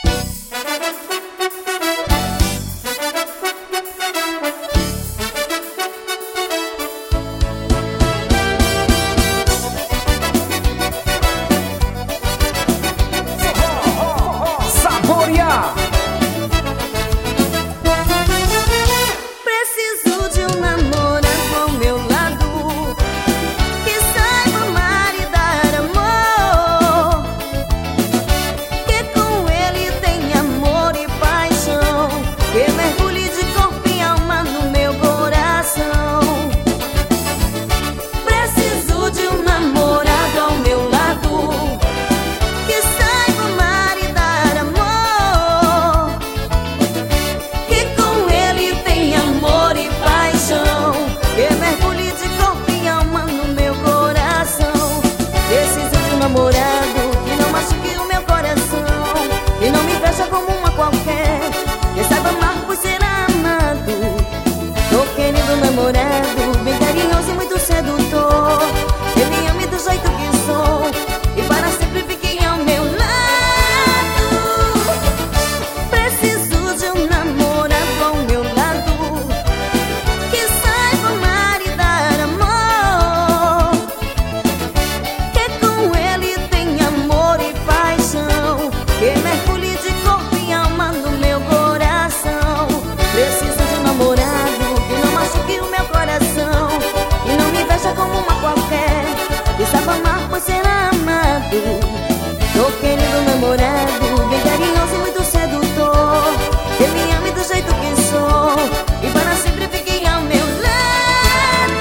Preciso de um namorado ao meu lado, que saiba amar e dar amor, que com ele tenha amor e paixão, que mergulhe de corpo e alma no meu coração. Preciso de um namorado ao meu lado, que saiba amar e dar amor, que com ele tenha amor e paixão, que mergulhe de corpo e alma no meu coração. Preciso de um namorado que não machuque o meu coração, que não me veja como uma qualquer, que saiba amar por ser amado. Tô querendo um namorado bem carinhoso e muito sedutor, que me ame do jeito que sou e para sempre fique ao meu lado. Preciso de um namorado ao meu lado, que saiba amar e dar amor, que com ele tenha amor e paixão, que mergulhe de corpo e alma no meu coração. Preciso de um namorado que não machuque o meu coração, que não me veja como uma qualquer, que saiba amar por ser amado. Tô querendo um namorado bem carinhoso e muito sedutor, que me ame do jeito que sou e para sempre fique ao meu lado.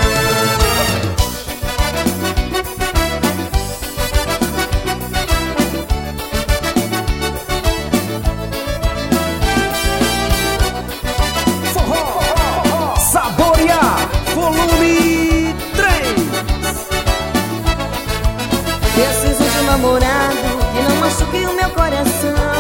Saborear Volume 3. Preciso de um namorado que não machuque o meu coração,